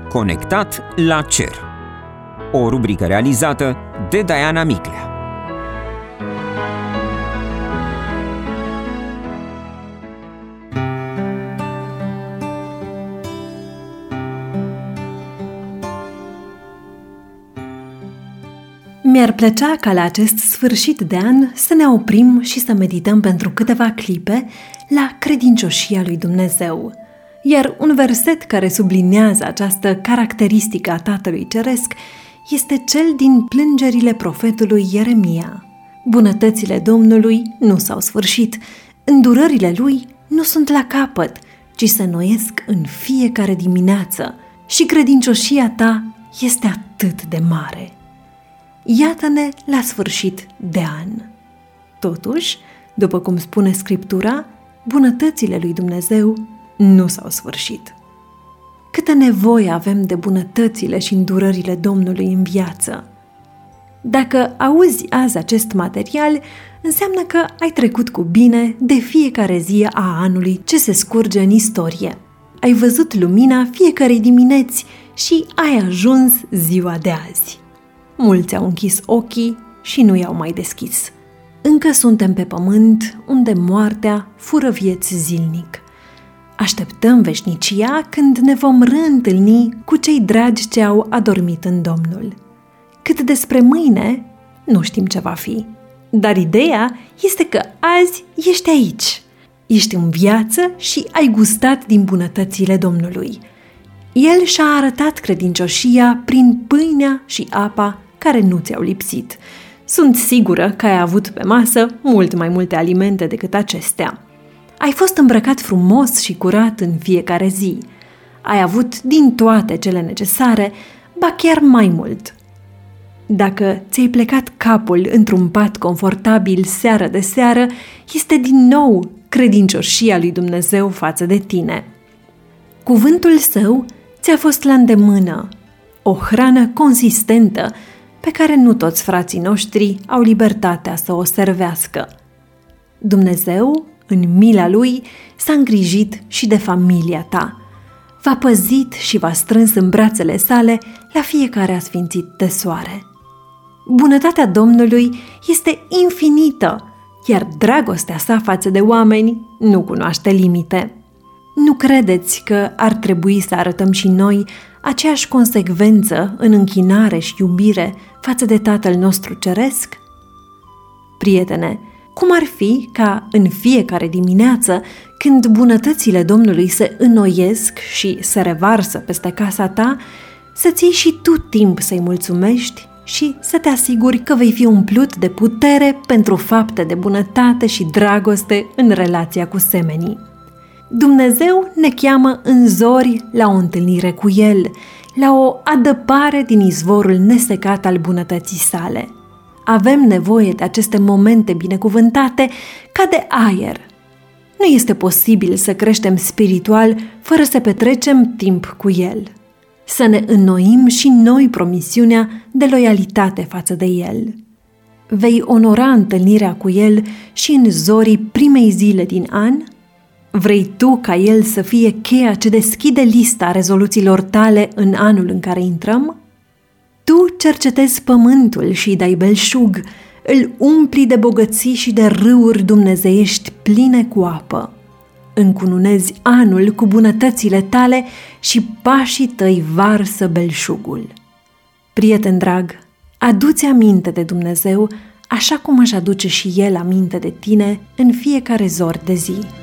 Conectat la cer. O rubrică realizată de Diana Miclea. Mi-ar plăcea ca la acest sfârșit de an să ne oprim și să medităm pentru câteva clipe la credincioșia lui Dumnezeu. Iar un verset care sublinează această caracteristică a Tatălui Ceresc este cel din plângerile profetului Ieremia. Bunătățile Domnului nu s-au sfârșit, îndurările Lui nu sunt la capăt, ci se înnoiesc în fiecare dimineață și credincioșia ta este atât de mare. Iată-ne la sfârșit de an. Totuși, după cum spune Scriptura, bunătățile lui Dumnezeu nu s-au sfârșit. Câtă nevoie avem de bunătățile și îndurările Domnului în viață! Dacă auzi azi acest material, înseamnă că ai trecut cu bine de fiecare zi a anului ce se scurge în istorie. Ai văzut lumina fiecărei dimineți și ai ajuns ziua de azi. Mulți au închis ochii și nu i-au mai deschis. Încă suntem pe pământ unde moartea fură vieți zilnic. Așteptăm veșnicia când ne vom reîntâlni cu cei dragi ce au adormit în Domnul. Cât despre mâine, nu știm ce va fi. Dar ideea este că azi ești aici. Ești în viață și ai gustat din bunătățile Domnului. El și-a arătat credincioșia prin pâinea și apa care nu ți-au lipsit. Sunt sigură că ai avut pe masă mult mai multe alimente decât acestea. Ai fost îmbrăcat frumos și curat în fiecare zi. Ai avut din toate cele necesare, ba chiar mai mult. Dacă ți-ai plecat capul într-un pat confortabil seară de seară, este din nou credincioșia lui Dumnezeu față de tine. Cuvântul său ți-a fost la îndemână, o hrană consistentă pe care nu toți frații noștri au libertatea să o servească. Dumnezeu, în mila Lui, s-a îngrijit și de familia ta. V-a păzit și v-a strâns în brațele sale la fiecare asfințit de soare. Bunătatea Domnului este infinită, iar dragostea sa față de oameni nu cunoaște limite. Nu credeți că ar trebui să arătăm și noi aceeași consecvență în închinare și iubire față de Tatăl nostru Ceresc? Prietene, cum ar fi ca în fiecare dimineață, când bunătățile Domnului se înnoiesc și se revarsă peste casa ta, să-ți iei și tu timp să-i mulțumești și să te asiguri că vei fi umplut de putere pentru fapte de bunătate și dragoste în relația cu semenii. Dumnezeu ne cheamă în zori la o întâlnire cu El, la o adăpare din izvorul nesecat al bunătății sale. Avem nevoie de aceste momente binecuvântate ca de aer. Nu este posibil să creștem spiritual fără să petrecem timp cu El. Să ne înnoim și noi promisiunea de loialitate față de El. Vei onora întâlnirea cu El și în zorii primei zile din an? Vrei tu ca El să fie cheia ce deschide lista rezoluțiilor tale în anul în care intrăm? Tu cercetezi pământul și îi dai belșug, îl umpli de bogății și de râuri dumnezeiești pline cu apă. Încununezi anul cu bunătățile tale și pașii tăi varsă belșugul. Prieten drag, adu-ți aminte de Dumnezeu așa cum își aduce și El aminte de tine în fiecare zor de zi.